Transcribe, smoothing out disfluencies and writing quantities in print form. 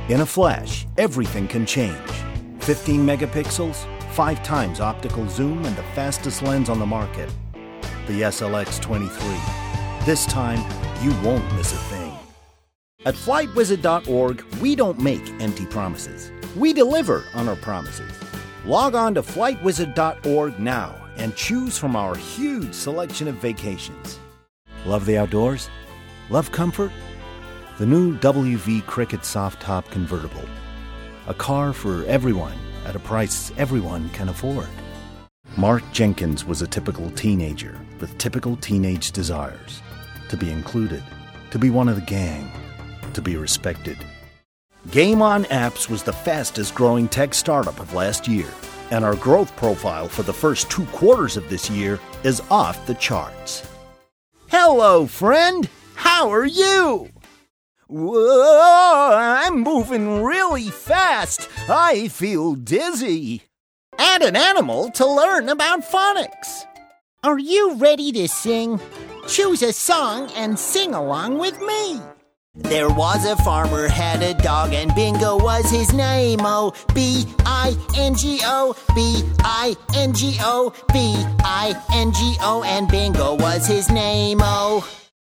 In a flash, everything can change. 15 megapixels, 5 times optical zoom, and the fastest lens on the market. The SLX23. This time, you won't miss a thing. At FlightWizard.org, we don't make empty promises. We deliver on our promises. Log on to FlightWizard.org now and choose from our huge selection of vacations. Love the outdoors? Love comfort? The new WV Cricket Soft Top Convertible. A car for everyone at a price everyone can afford. Mark Jenkins was a typical teenager with typical teenage desires. To be included, to be one of the gang, to be respected. Game On Apps was the fastest growing tech startup of last year, and our growth profile for the first 2 quarters of this year is off the charts. Hello, friend! How are you? Whoa, I'm moving really fast. I feel dizzy. Add an animal to learn about phonics. Are you ready to sing? Choose a song and sing along with me. There was a farmer, had a dog, and Bingo was his name. Oh, B-I-N-G-O, B-I-N-G-O, B-I-N-G-O, and Bingo was his name. Oh.